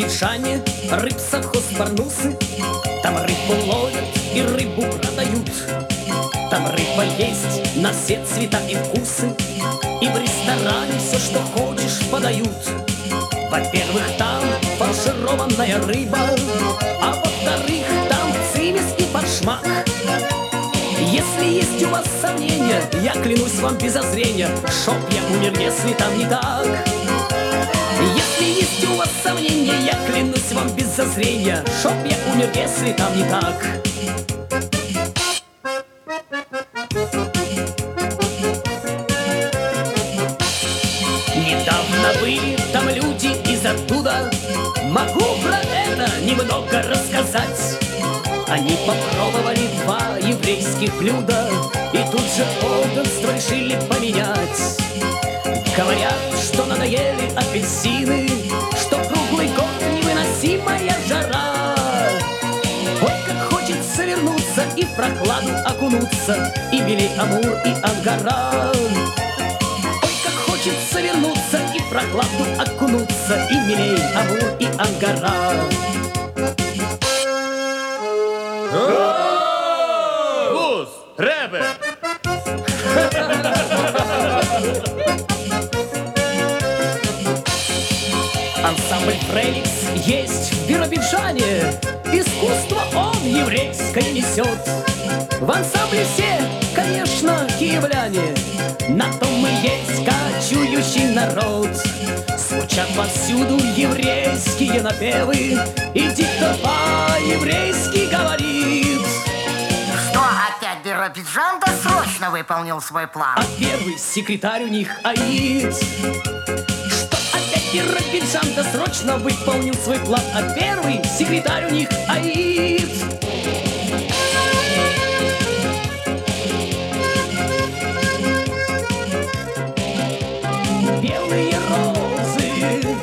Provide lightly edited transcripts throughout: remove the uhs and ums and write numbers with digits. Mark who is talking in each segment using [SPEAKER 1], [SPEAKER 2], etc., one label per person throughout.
[SPEAKER 1] Биробиджане рыбсовхоз Барнусы. Там рыбу ловят и рыбу продают. Там рыба есть на все цвета и вкусы. И в ресторане все, что хочешь, подают. Во-первых, там фаршированная рыба, а во-вторых, там цимис и форшмак. Если есть у вас сомнения, я клянусь вам без зазрения, чтоб я умер, если там не так. Если есть у вас сомнения, я клянусь вам без зазрения, чтоб я умер, если там не так. Недавно были там люди из оттуда, могу про это немного рассказать. Они попробовали два еврейских блюда и тут же подданство решили поменять. Говорят, что надоели апельсины, что круглый год невыносимая жара. Ой, как хочется вернуться и в прохладу окунуться, и милей Амур, и Ангара. Ой, как хочется вернуться и в прохладу окунуться, и милей Амур, и Ангара.
[SPEAKER 2] Гус, Ребе!
[SPEAKER 1] Ансамбль Фрейликс есть в Биробиджане. Искусство он еврейское несет. В ансамбле все, конечно, киевляне. На том мы есть кочующий народ. Звучат повсюду еврейские напевы, и диктор по-еврейски говорит.
[SPEAKER 3] Что, опять Биробиджан досрочно выполнил свой план?
[SPEAKER 1] А первый секретарь у них Аид. Что опять Биробиджан досрочно выполнил свой план, а первый секретарь у них Аид. Белые розы,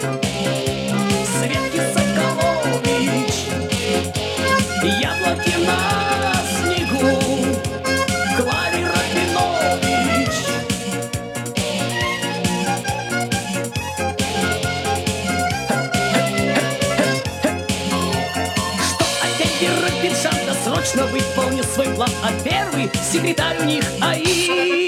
[SPEAKER 1] Светки Соколович, яблоки на снегу, Клари Рабинович. Что опять Биробиджан досрочно выполнил свой план, а первый секретарь у них Аид.